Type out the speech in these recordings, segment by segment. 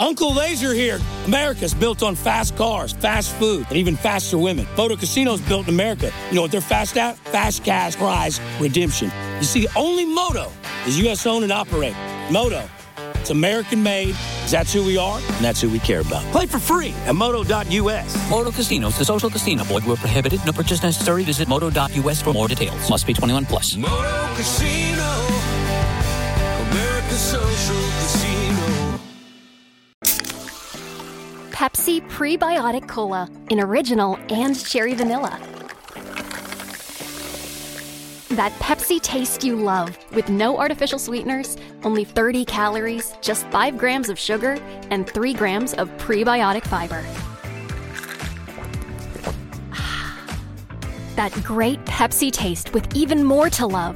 Uncle Laser here. America's built on fast cars, fast food, and even faster women. Moto Casino's built in America. You know what they're fast at? Fast cash prize redemption. You see, only Moto is U.S. owned and operated. Moto, it's American made, 'cause that's who we are, and that's who we care about. Play for free at moto.us. Moto Casinos, the social casino. Void where prohibited. No purchase necessary. Visit moto.us for more details. Must be 21 plus. Moto Casino, America's social casino. Pepsi Prebiotic Cola in original and cherry vanilla. That Pepsi taste you love with no artificial sweeteners, only 30 calories, just 5 grams of sugar, and 3 grams of prebiotic fiber. That great Pepsi taste with even more to love.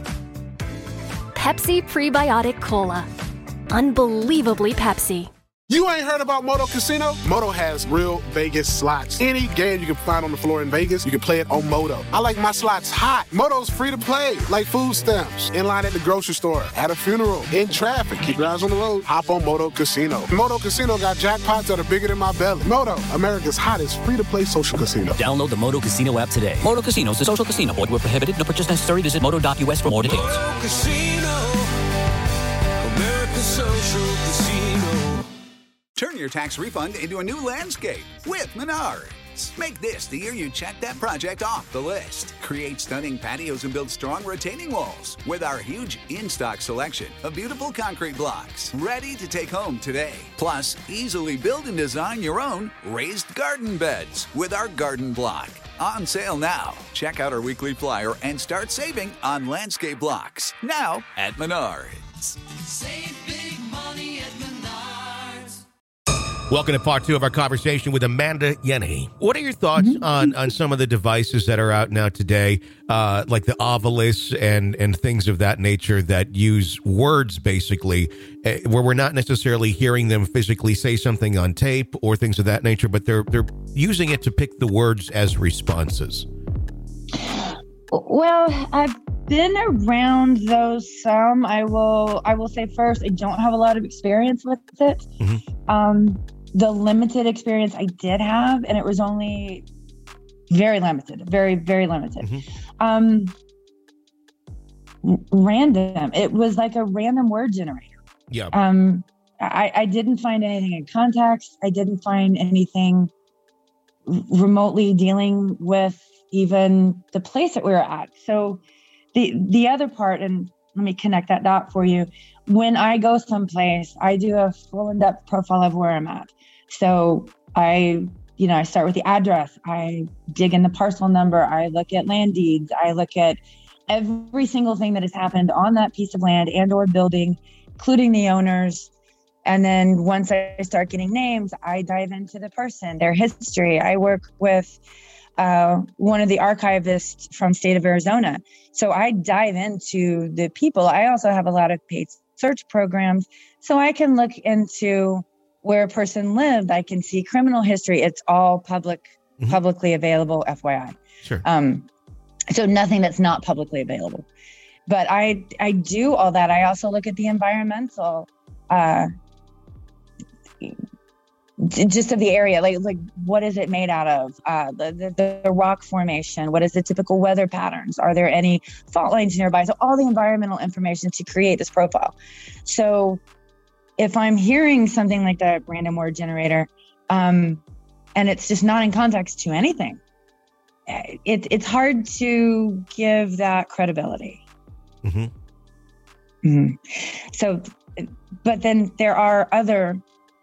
Pepsi Prebiotic Cola. Unbelievably Pepsi. You ain't heard about Moto Casino? Moto has real Vegas slots. Any game you can find on the floor in Vegas, you can play it on Moto. I like my slots hot. Moto's free to play, like food stamps, in line at the grocery store, at a funeral, in traffic. Keep your eyes on the road. Hop on Moto Casino. Moto Casino got jackpots that are bigger than my belly. Moto, America's hottest free-to-play social casino. Download the Moto Casino app today. Moto Casino is a social casino. Void where prohibited. No purchase necessary. Visit moto.us for more details. Moto Casino, America's social casino. Turn your tax refund into a new landscape with Menards. Make this the year you check that project off the list. Create stunning patios and build strong retaining walls with our huge in-stock selection of beautiful concrete blocks ready to take home today. Plus, easily build and design your own raised garden beds with our garden block. On sale now. Check out our weekly flyer and start saving on landscape blocks. Now at Menards. Save big money at Menards. Welcome to part 2 of our conversation with Amanda Yenny. What are your thoughts on some of the devices that are out now today, like the Ovilus and things of that nature that use words, basically, where we're not necessarily hearing them physically say something on tape or things of that nature, but they're using it to pick the words as responses? Well, I've been around those some. I will say first, I don't have a lot of experience with it. The limited experience I did have, and it was only very limited, very, very limited. Random. It was like a random word generator. Yeah. I didn't find anything in context. I didn't find anything remotely dealing with even the place that we were at. So the other part, and let me connect that dot for you. When I go someplace, I do a full in-depth profile of where I'm at. So I start with the address. I dig in the parcel number. I look at land deeds. I look at every single thing that has happened on that piece of land and or building, including the owners. And then once I start getting names, I dive into the person, their history. I work with one of the archivists from state of Arizona. So I dive into the people. I also have a lot of paid search programs. So I can look into where a person lived. I can see criminal history. It's all publicly available, FYI. Sure. So nothing that's not publicly available. But I do all that. I also look at the environmental, just of the area, like what is it made out of? The rock formation. What is the typical weather patterns? Are there any fault lines nearby? So all the environmental information to create this profile. So if I'm hearing something like that random word generator, and it's just not in context to anything, it's hard to give that credibility. So, but then there are other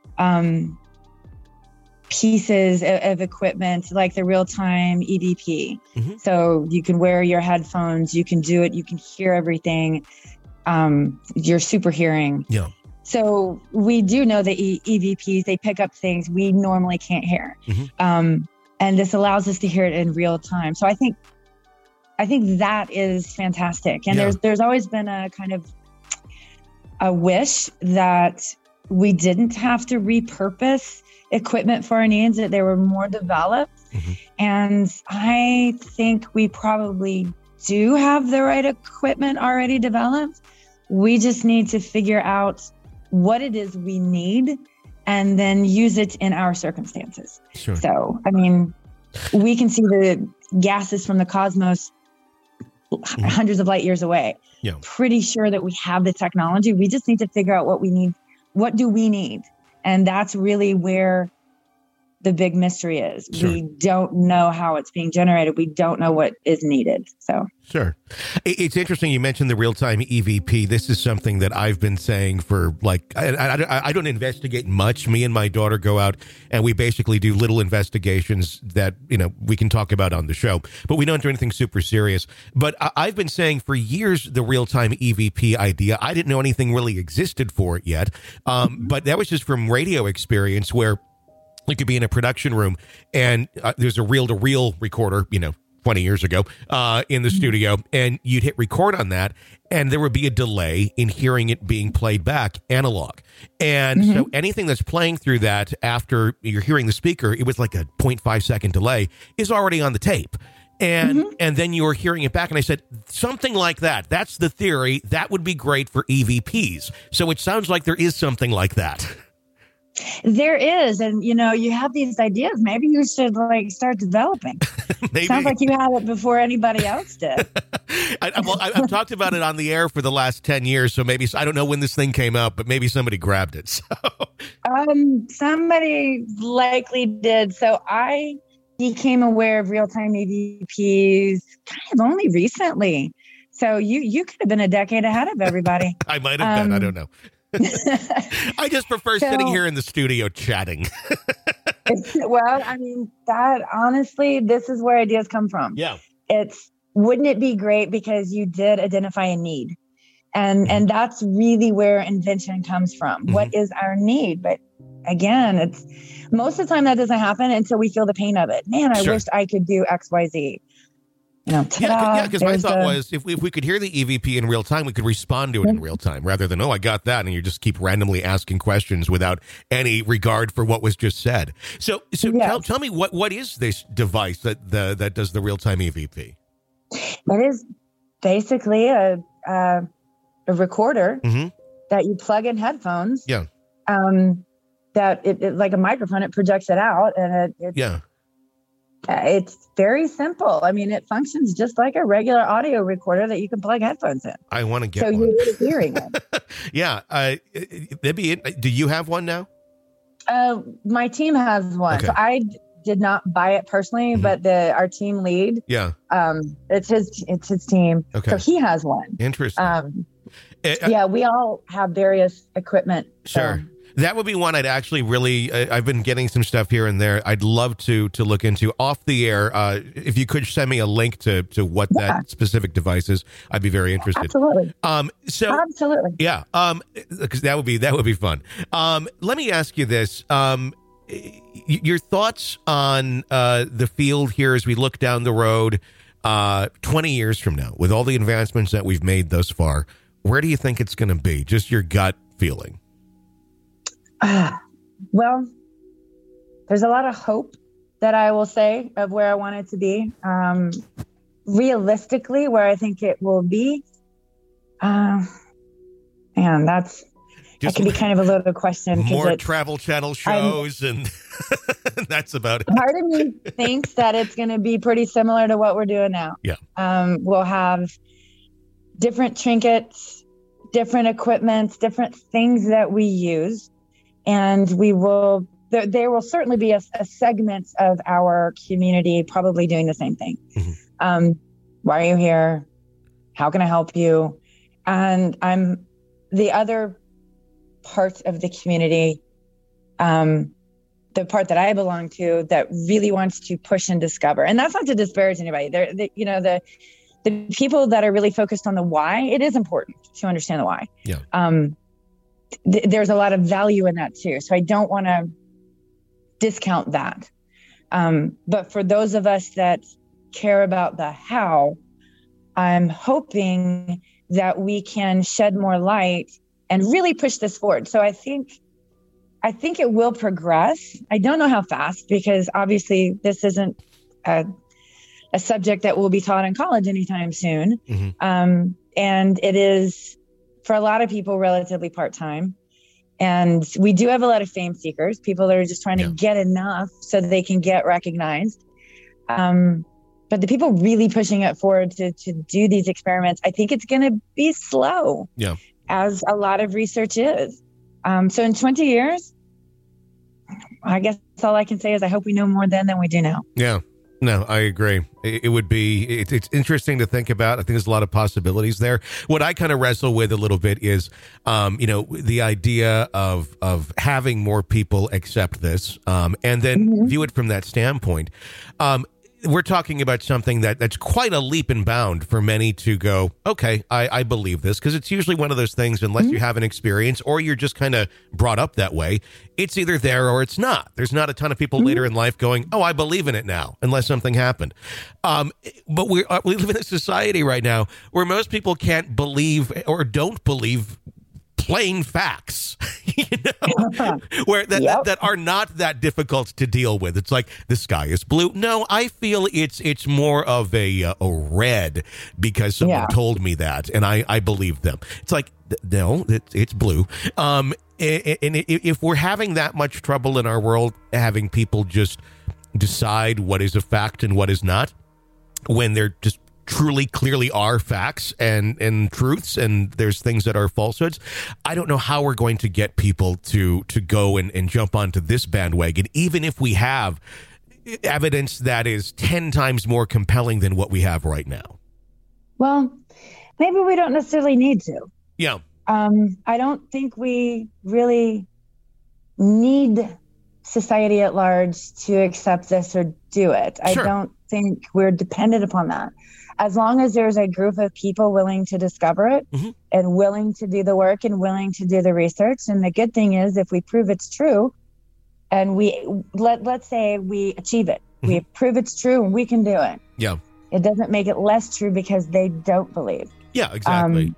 pieces of equipment like the real-time EVP. So you can wear your headphones, you can do it, you can hear everything. You're super hearing. Yeah. So we do know that EVPs, they pick up things we normally can't hear. And this allows us to hear it in real time. So I think that is fantastic. And there's always been a kind of a wish that we didn't have to repurpose equipment for our needs, that they were more developed. And I think we probably do have the right equipment already developed. We just need to figure out what it is we need and then use it in our circumstances. Sure. So, I mean, we can see the gases from the cosmos hundreds of light years away. Yeah. Pretty sure that we have the technology. We just need to figure out what we need. What do we need? And that's really where the big mystery is. Sure. We don't know how it's being generated. We don't know what is needed. So Sure. It's interesting you mentioned the real-time EVP. This is something that I've been saying for I don't investigate much. Me and my daughter go out and we basically do little investigations that, we can talk about on the show, but we don't do anything super serious. But I've been saying for years the real-time EVP idea. I didn't know anything really existed for it yet. But that was just from radio experience where you could be in a production room and there's a reel-to-reel recorder, 20 years ago in the studio, and you'd hit record on that, and there would be a delay in hearing it being played back analog. And so anything that's playing through that after you're hearing the speaker, it was like a 0.5 second delay, is already on the tape. And then you were hearing it back, and I said, something like that. That's the theory. That would be great for EVPs. So it sounds like there is something like that. there is, and you have these ideas. Maybe you should start developing. Maybe. Sounds like you had it before anybody else did. I've talked about it on the air for the last 10 years, so maybe, I don't know when this thing came out, but maybe somebody grabbed it. So. Somebody likely did. So I became aware of real-time EVPs kind of only recently. So you could have been a decade ahead of everybody. I might have been. I don't know. I just prefer sitting here in the studio chatting. Well, I mean, that honestly, this is where ideas come from. Yeah. Wouldn't it be great because you did identify a need? And that's really where invention comes from. Mm-hmm. What is our need? But again, it's most of the time that doesn't happen until we feel the pain of it. Man, I wished I could do X, Y, Z. Because my thought was if we could hear the EVP in real time, we could respond to it in real time rather than, I got that. And you just keep randomly asking questions without any regard for what was just said. So yes. Tell me what is this device that does the real time EVP? It is basically a recorder that you plug in headphones. Yeah. That it like a microphone, it projects it out, and it's very simple. I mean, it functions just like a regular audio recorder that you can plug headphones in. I want to get one. So you're hearing it. Yeah. That'd be it. Do you have one now? My team has one. Okay. So I did not buy it personally, but our team lead. Yeah. It's his team. Okay. So he has one. Interesting. We all have various equipment. Sure. So. That would be one I'd actually really, I've been getting some stuff here and there. I'd love to look into off the air. If you could send me a link to what that specific device is, I'd be very interested. Absolutely. Absolutely. Yeah. Because that would be fun. Let me ask you this. Your thoughts on the field here as we look down the road 20 years from now, with all the advancements that we've made thus far, where do you think it's going to be? Just your gut feeling. Well, there's a lot of hope that I will say of where I want it to be. Realistically, where I think it will be, that can be kind of a loaded question. More Travel Channel shows and that's about it. Part of me thinks that it's going to be pretty similar to what we're doing now. Yeah. We'll have different trinkets, different equipment, different things that we use. And there will certainly be a segment of our community probably doing the same thing. Mm-hmm. Why are you here? How can I help you? And I'm the other part of the community, the part that I belong to, that really wants to push and discover. And that's not to disparage anybody. The people that are really focused on the why, it is important to understand the why. Yeah. There's a lot of value in that too. So I don't want to discount that. But for those of us that care about the how, I'm hoping that we can shed more light and really push this forward. So I think it will progress. I don't know how fast, because obviously this isn't a subject that will be taught in college anytime soon. Mm-hmm. And it is, for a lot of people, relatively part-time. And we do have a lot of fame seekers, people that are just trying to get enough so that they can get recognized. But the people really pushing it forward to do these experiments, I think it's going to be slow, as a lot of research is. So in 20 years, I guess all I can say is I hope we know more then than we do now. Yeah. No, I agree. It would be, it's interesting to think about. I think there's a lot of possibilities there. What I kind of wrestle with a little bit is, the idea of having more people accept this, and then view it from that standpoint. We're talking about something that's quite a leap and bound for many to go, okay, I believe this, because it's usually one of those things, unless you have an experience or you're just kind of brought up that way, it's either there or it's not. There's not a ton of people later in life going, oh, I believe in it now, unless something happened. But we live in a society right now where most people can't believe or don't believe plain facts, where that are not that difficult to deal with. It's like the sky is blue. No, I feel it's more of a red because someone told me that, and I believe them. It's like, no, it's blue. And if we're having that much trouble in our world, having people just decide what is a fact and what is not, when they're just truly clearly are facts and truths, and there's things that are falsehoods, I don't know how we're going to get people to go and jump onto this bandwagon, even if we have evidence that is 10 times more compelling than what we have right now. Well, maybe we don't necessarily need to. Yeah. I don't think we really need society at large to accept this or do it. Sure. I don't think we're dependent upon that. As long as there's a group of people willing to discover it and willing to do the work and willing to do the research. And the good thing is, if we prove it's true and let's say we achieve it, we prove it's true and we can do it. Yeah. It doesn't make it less true because they don't believe. Yeah, exactly.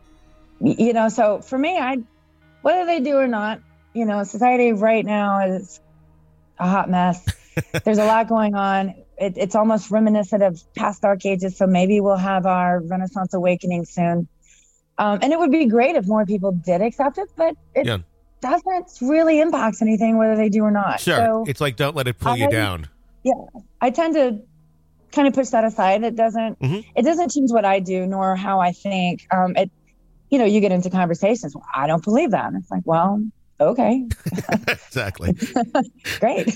So for me, whether they do or not, society right now is a hot mess. There's a lot going on. It's almost reminiscent of past dark ages. So maybe we'll have our Renaissance awakening soon. And it would be great if more people did accept it, but it doesn't really impact anything whether they do or not. Sure. So it's like, don't let it pull you down. Yeah. I tend to kind of push that aside. It doesn't change what I do nor how I think. You get into conversations. Well, I don't believe that. And it's like, well, okay. Exactly. Great.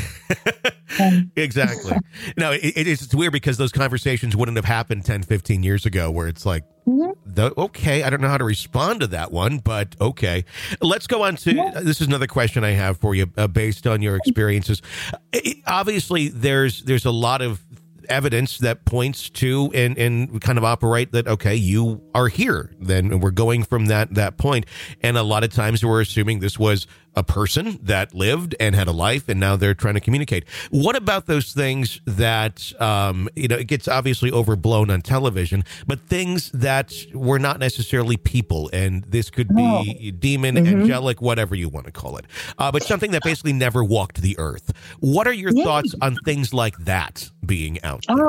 Exactly. No, it's weird because those conversations wouldn't have happened 10, 15 years ago, where it's like, okay, I don't know how to respond to that one, but okay. Let's go on to, this is another question I have for you based on your experiences. Obviously, there's a lot of evidence that points to and kind of operate that, okay, you are here, then we're going from that point. And a lot of times we're assuming this was a person that lived and had a life, and now they're trying to communicate. What about those things that, it gets obviously overblown on television, but things that were not necessarily people, and this could be demon, angelic, whatever you want to call it, but something that basically never walked the earth. What are your thoughts on things like that being out there?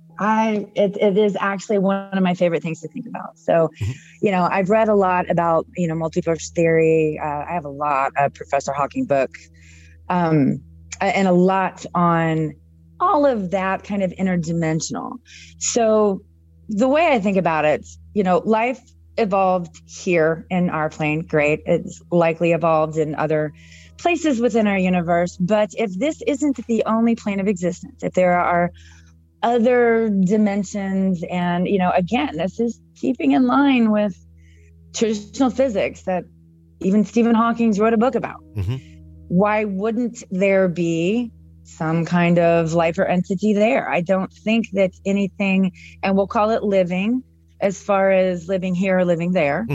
It is actually one of my favorite things to think about. So, I've read a lot about, multiverse theory. I have a lot of Professor Hawking books, and a lot on all of that kind of interdimensional. So the way I think about it, life evolved here in our plane. Great. It's likely evolved in other places within our universe. But if this isn't the only plane of existence, if there are other dimensions, and again, this is keeping in line with traditional physics that even Stephen Hawking wrote a book about. Why wouldn't there be some kind of life or entity there? I don't think that anything, and we'll call it living, as far as living here or living there.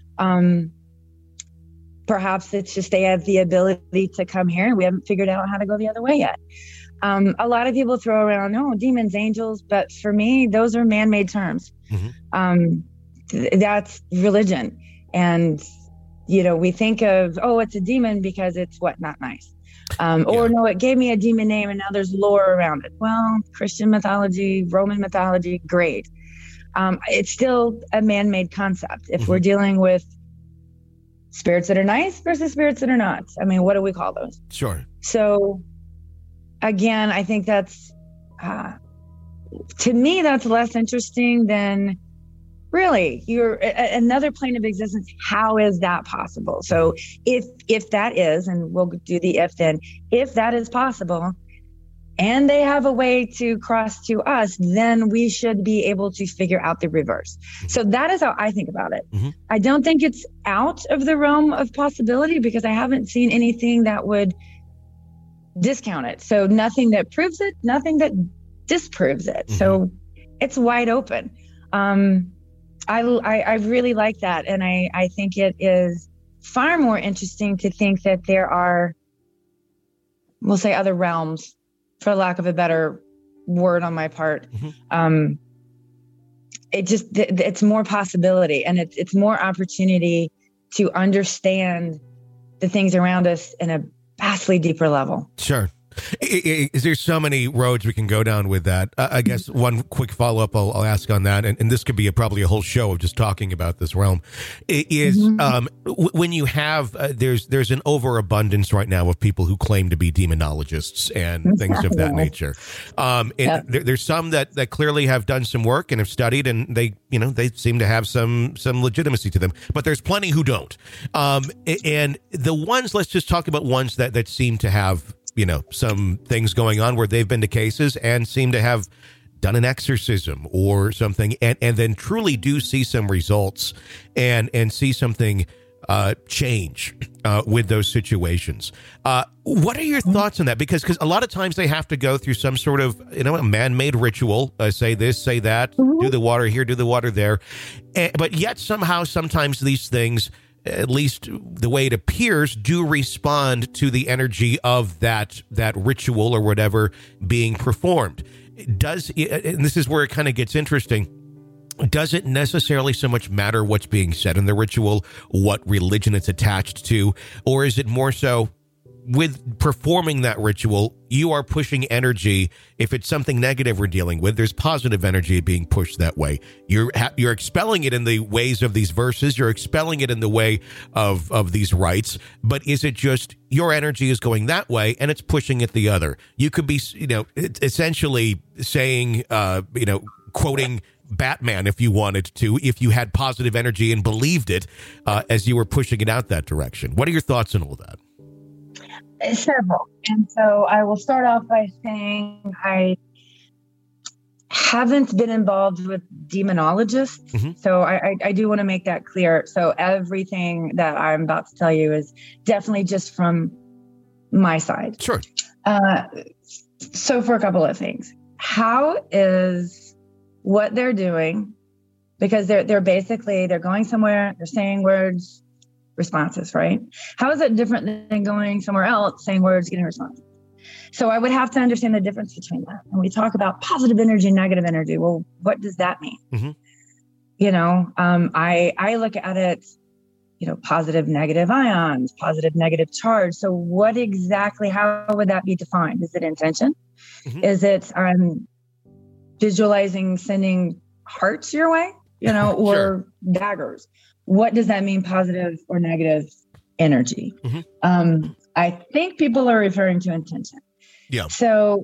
Perhaps it's just they have the ability to come here and we haven't figured out how to go the other way yet. A lot of people throw around, demons, angels, but for me, those are man-made terms. That's religion. And, we think of, it's a demon because it's not nice. No, it gave me a demon name and now there's lore around it. Well, Christian mythology, Roman mythology, great. It's still a man-made concept. If we're dealing with spirits that are nice versus spirits that are not. I mean, what do we call those? Sure. So again, I think that's, to me, that's less interesting than really you're another plane of existence. How is that possible? So if that is, and we'll do the if then, if that is possible, and they have a way to cross to us, then we should be able to figure out the reverse. So that is how I think about it. Mm-hmm. I don't think it's out of the realm of possibility because I haven't seen anything that would discount it. So nothing that proves it, nothing that disproves it. Mm-hmm. So it's wide open. I really like that. And I think it is far more interesting to think that there are, we'll say, other realms, for lack of a better word on my part. Mm-hmm. It's more possibility, and it's more opportunity to understand the things around us in a vastly deeper level. Sure. Is there so many roads we can go down with that? I guess one quick follow-up I'll ask on that, and this could be probably a whole show of just talking about this realm, is when you have, there's an overabundance right now of people who claim to be demonologists and things of that nature. There's some that clearly have done some work and have studied, and they seem to have some legitimacy to them, but there's plenty who don't. And the ones, let's just talk about ones that seem to have some things going on where they've been to cases and seem to have done an exorcism or something and then truly do see some results and see something change with those situations. What are your thoughts on that? Because a lot of times they have to go through some sort of, a man-made ritual, say this, say that, do the water here, do the water there. But yet somehow, sometimes these things, at least the way it appears, do respond to the energy of that ritual or whatever being performed. And this is where it kind of gets interesting. Does it necessarily so much matter what's being said in the ritual, what religion it's attached to, or is it more so with performing that ritual, you are pushing energy? If it's something negative we're dealing with, there's positive energy being pushed that way. You're expelling it in the ways of these verses. You're expelling it in the way of these rites. But is it just your energy is going that way and it's pushing it the other? You could be, essentially saying, quoting Batman if you wanted to, if you had positive energy and believed it as you were pushing it out that direction. What are your thoughts on all that? Several. And so I will start off by saying I haven't been involved with demonologists. Mm-hmm. So I do want to make that clear. So everything that I'm about to tell you is definitely just from my side. Sure. So for a couple of things, how is what they're doing, because they're basically, they're going somewhere, they're saying words, responses, right? How is it different than going somewhere else, saying words, getting responses? So I would have to understand the difference between that. When we talk about positive energy, negative energy, well, what does that mean? Mm-hmm. I look at it, positive, negative ions, positive, negative charge. So what exactly, how would that be defined? Is it intention? Mm-hmm. Is it visualizing sending hearts your way, or sure, daggers? What does that mean, positive or negative energy? Mm-hmm. I think people are referring to intention. Yeah. So,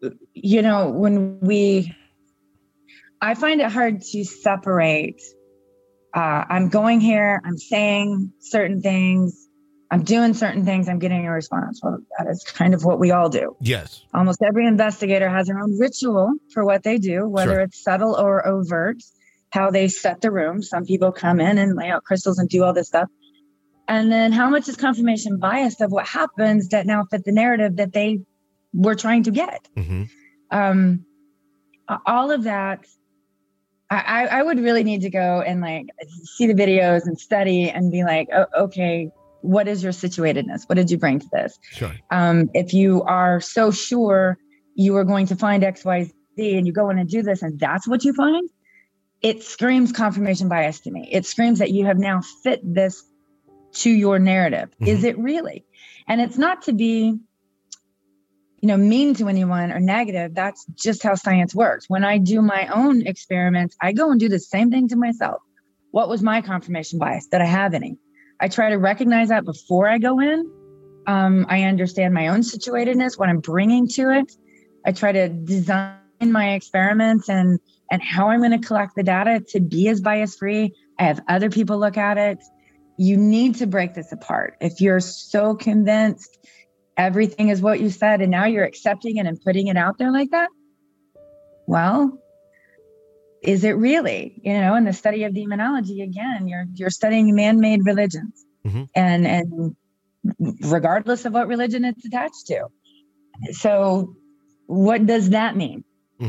I find it hard to separate. I'm going here, I'm saying certain things, I'm doing certain things, I'm getting a response. Well, that is kind of what we all do. Yes. Almost every investigator has their own ritual for what they do, whether sure, it's subtle or overt, how they set the room. Some people come in and lay out crystals and do all this stuff. And then how much is confirmation biased of what happens that now fit the narrative that they were trying to get? Mm-hmm. All of that, I would really need to go and see the videos and study and be like, oh, okay, what is your situatedness? What did you bring to this? Sure. If you are so sure you are going to find X, Y, Z, and you go in and do this, and that's what you find, it screams confirmation bias to me. It screams that you have now fit this to your narrative. Mm-hmm. Is it really? And it's not to be, mean to anyone or negative. That's just how science works. When I do my own experiments, I go and do the same thing to myself. What was my confirmation bias? Did I have any? I try to recognize that before I go in. I understand my own situatedness, what I'm bringing to it. I try to design my experiments and how I'm going to collect the data to be as bias free. I have other people look at it. You need to break this apart. If you're so convinced everything is what you said, and now you're accepting it and putting it out there like that, well, is it really? In the study of demonology, again, you're studying man-made religions, and regardless of what religion it's attached to. So what does that mean?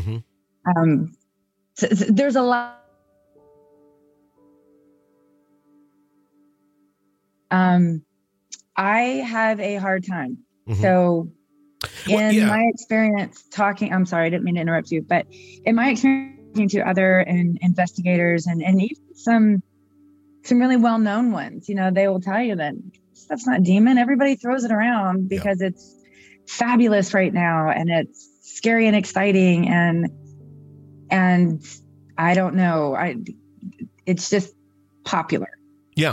So there's a lot. I have a hard time. So in my experience I'm sorry, I didn't mean to interrupt you, but in my experience talking to other investigators and even some really well-known ones, they will tell you that stuff's not demon. Everybody throws it around because it's fabulous right now and it's scary and exciting. And I don't know, it's just popular. Yeah.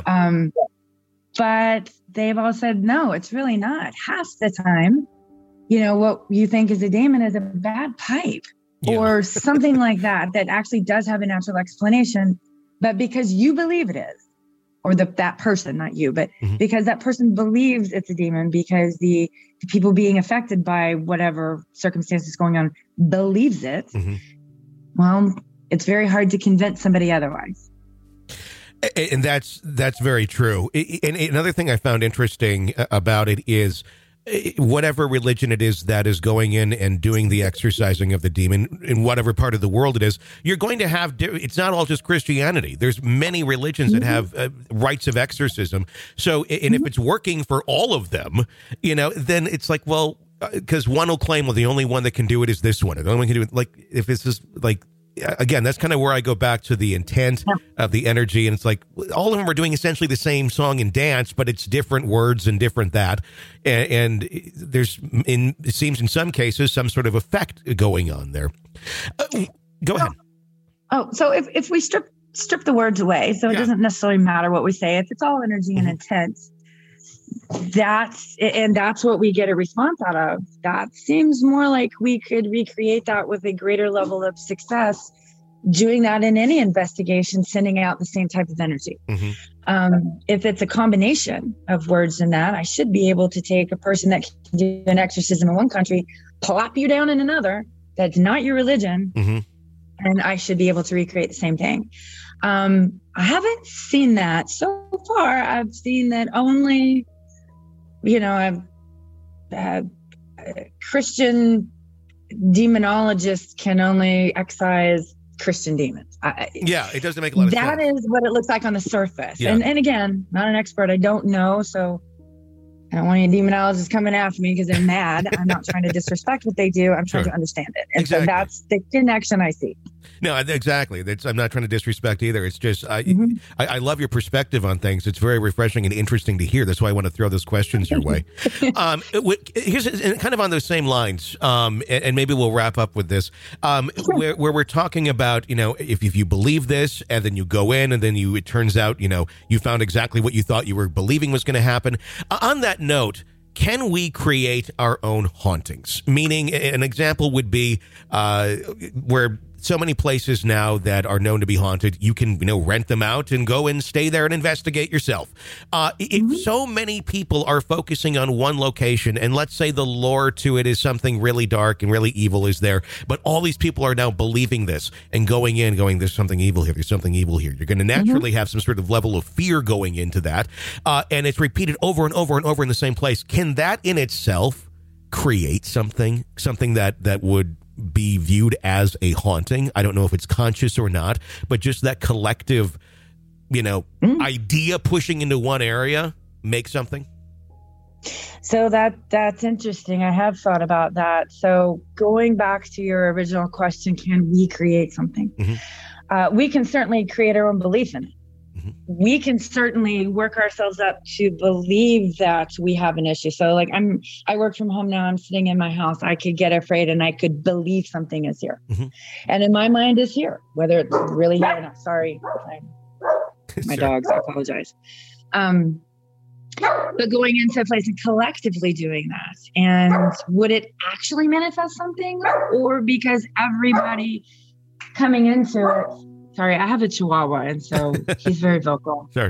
But they've all said, no, it's really not. Half the time, what you think is a demon is a bad pipe or something like that actually does have a natural explanation. But because you believe it is, or that person, not you, but because that person believes it's a demon, because the people being affected by whatever circumstances going on believes it, well, it's very hard to convince somebody otherwise. And that's very true. And another thing I found interesting about it is whatever religion it is that is going in and doing the exorcising of the demon in whatever part of the world it is, you're going to have, it's not all just Christianity. There's many religions that have rites of exorcism. So, and if it's working for all of them, then it's like, well, because one will claim, well, the only one that can do it is this one. The only one can do it. Like, if it's just like, again, that's kind of where I go back to the intent of the energy. And it's like all of them are doing essentially the same song and dance, but it's different words and different that. And there's, it seems in some cases, some sort of effect going on there. Go ahead. So if we strip the words away, so it doesn't necessarily matter what we say, if it's all energy and intent, that's what we get a response out of. That seems more like we could recreate that with a greater level of success, doing that in any investigation, sending out the same type of energy. If it's a combination of words in that, I should be able to take a person that can do an exorcism in one country, plop you down in another that's not your religion, and I should be able to recreate the same thing. I haven't seen that so far. I've seen that only Christian demonologists can only excise Christian demons. It doesn't make a lot of sense. That is what it looks like on the surface. And again, not an expert. I don't know. So I don't want any demonologists coming after me because they're mad. I'm not trying to disrespect what they do. I'm trying to understand it. And so that's the connection I see. No, exactly. I'm not trying to disrespect either. It's just, I love your perspective on things. It's very refreshing and interesting to hear. That's why I want to throw those questions your way. Here's kind of on those same lines, and maybe we'll wrap up with this, where we're talking about, if you believe this and then you go in and then it turns out, you found exactly what you thought you were believing was going to happen. On that note, can we create our own hauntings? Meaning, an example would be where so many places now that are known to be haunted, you can, rent them out and go and stay there and investigate yourself. If so many people are focusing on one location, and let's say the lore to it is something really dark and really evil is there, but all these people are now believing this and going, there's something evil here, there's something evil here. You're going to naturally have some sort of level of fear going into that. And it's repeated over and over and over in the same place. Can that in itself create something that would be viewed as a haunting? I don't know if it's conscious or not, but just that collective, idea pushing into one area makes something. So that's interesting. I have thought about that. So going back to your original question, can we create something? We can certainly create our own belief in it. We can certainly work ourselves up to believe that we have an issue. So like I work from home now, I'm sitting in my house. I could get afraid and I could believe something is here. And in my mind is here, whether it's really here or not. Sorry. My dogs, I apologize. but going into a place and collectively doing that. And would it actually manifest something, or because everybody coming into it? Sorry, I have a Chihuahua, and so he's very vocal. Sure.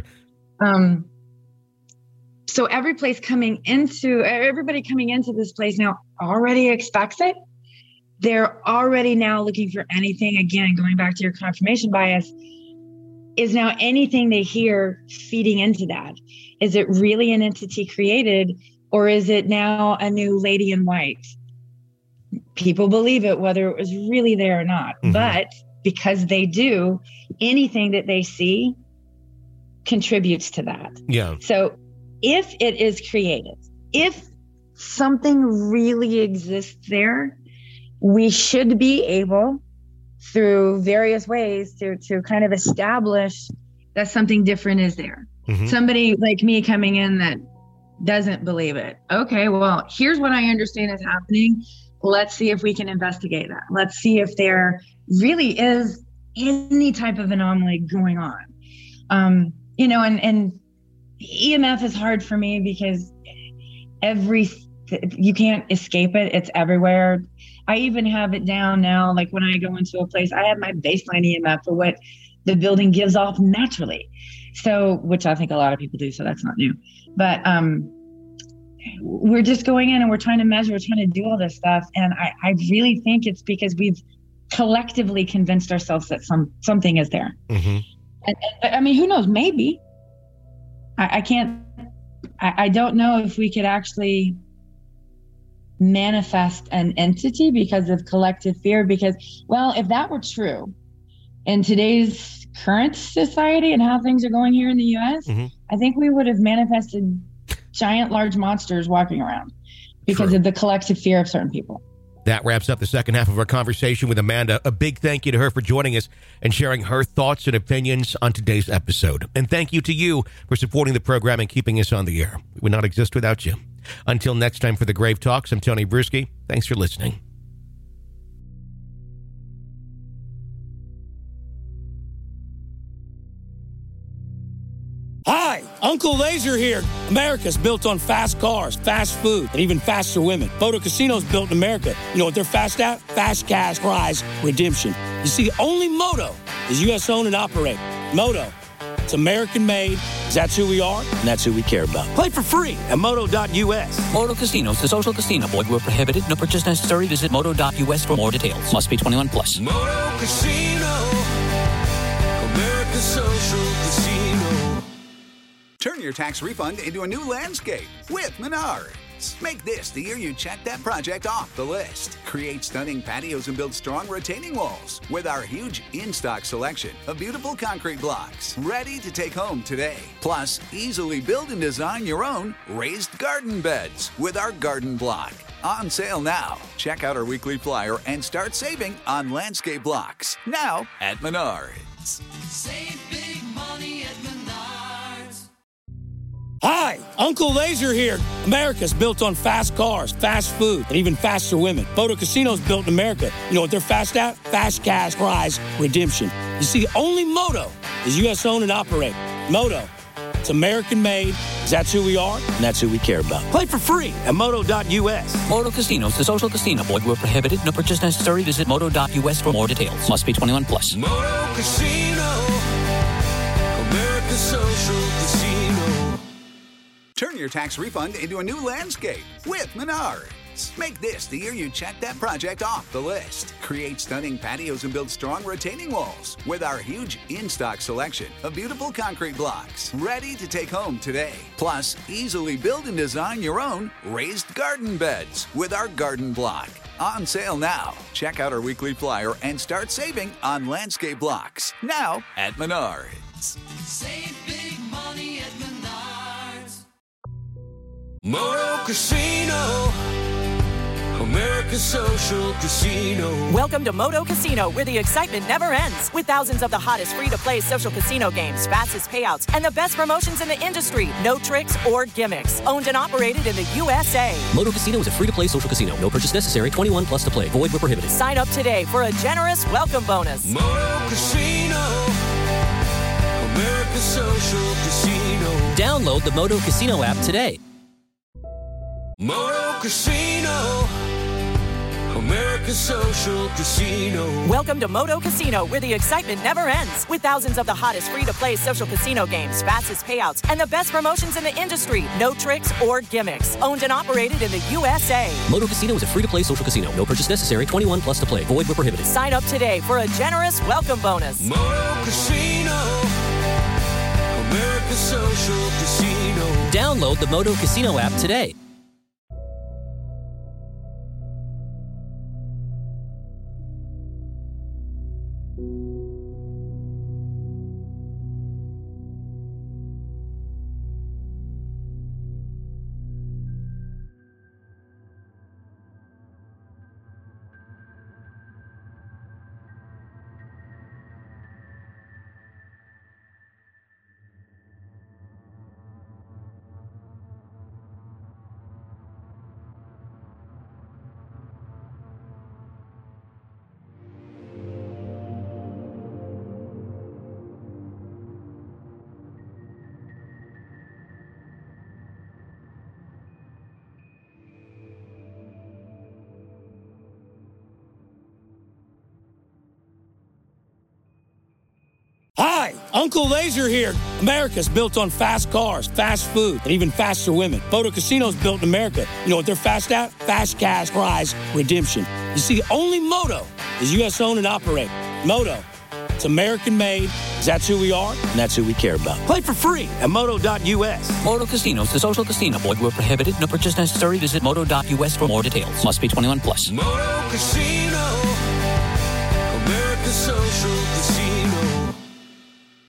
So everybody coming into this place now already expects it. They're already now looking for anything. Again, going back to your confirmation bias, is now anything they hear feeding into that. Is it really an entity created, or is it now a new lady in white? People believe it, whether it was really there or not. Mm-hmm. But because they do, anything that they see contributes to that. Yeah. So if it is created, if something really exists there, we should be able, through various ways, to kind of establish that something different is there. Mm-hmm. Somebody like me coming in that doesn't believe it. Okay, well, here's what I understand is happening. Let's see if we can investigate that. Let's see if there really is any type of anomaly going on. And EMF is hard for me because you can't escape it. It's everywhere. I even have it down now. Like when I go into a place, I have my baseline EMF for what the building gives off naturally. So, which I think a lot of people do. So that's not new, but, we're just going in and we're trying to measure, we're trying to do all this stuff. And I really think it's because we've collectively convinced ourselves that something is there. Mm-hmm. And I mean, who knows? Maybe. I don't know if we could actually manifest an entity because of collective fear. Because, well, if that were true in today's current society and how things are going here in the U.S., mm-hmm. I think we would have manifested giant, large monsters walking around because of the collective fear of certain people. That wraps up the second half of our conversation with Amanda. A big thank you to her for joining us and sharing her thoughts and opinions on today's episode. And thank you to you for supporting the program and keeping us on the air. We would not exist without you. Until next time for the Grave Talks, I'm Tony Bruschi. Thanks for listening. Hi, Uncle Laser here. America's built on fast cars, fast food, and even faster women. Moto Casino's built in America. You know what they're fast at? Fast cash prize redemption. You see, only Moto is U.S. owned and operated. Moto, it's American made. That's who we are, and that's who we care about. Play for free at moto.us. Moto Casino is a social casino. Void where prohibited. No purchase necessary. Visit moto.us for more details. Must be 21 plus. Moto Casino, America's social casino. Turn your tax refund into a new landscape with Menards. Make this the year you check that project off the list. Create stunning patios and build strong retaining walls with our huge in-stock selection of beautiful concrete blocks ready to take home today. Plus, easily build and design your own raised garden beds with our garden block. On sale now. Check out our weekly flyer and start saving on landscape blocks. Now at Menards. Save big money at Menards. Hi, Uncle Laser here. America's built on fast cars, fast food, and even faster women. Moto Casino's built in America. You know what they're fast at? Fast cash prize redemption. You see, only Moto is U.S. owned and operated. Moto, it's American made. That's who we are, and that's who we care about. Play for free at moto.us. Moto Casino is a social casino. Void where prohibited. No purchase necessary. Visit moto.us for more details. Must be 21 plus. Moto Casino, America's social casino. Turn your tax refund into a new landscape with Menards. Make this the year you check that project off the list. Create stunning patios and build strong retaining walls with our huge in-stock selection of beautiful concrete blocks ready to take home today. Plus, easily build and design your own raised garden beds with our garden block. On sale now. Check out our weekly flyer and start saving on landscape blocks. Now at Menards. Save big money at Menards. Moto Casino, America's social casino. Welcome to Moto Casino, where the excitement never ends. With thousands of the hottest free-to-play social casino games, fastest payouts, and the best promotions in the industry. No tricks or gimmicks. Owned and operated in the USA. Moto Casino is a free-to-play social casino. No purchase necessary. 21 plus to play. Void where prohibited. Sign up today for a generous welcome bonus. Moto Casino, America Social Casino. Download the Moto Casino app today. Moto Casino. America Social Casino. Welcome to Moto Casino, where the excitement never ends. With thousands of the hottest free-to-play social casino games, fastest payouts, and the best promotions in the industry. No tricks or gimmicks. Owned and operated in the USA. Moto Casino is a free-to-play social casino. No purchase necessary. 21 plus to play. Void where prohibited. Sign up today for a generous welcome bonus. Moto Casino. America Social Casino. Download the Moto Casino app today. Hi, Uncle Laser here. America's built on fast cars, fast food, and even faster women. Moto Casino's built in America. You know what they're fast at? Fast cash prize redemption. You see, only Moto is U.S. owned and operated. Moto, it's American made. That's who we are, and that's who we care about. Play for free at moto.us. Moto Casino is the social casino. Void where prohibited. No purchase necessary. Visit moto.us for more details. Must be 21 plus. Moto Casino. America Social Casino.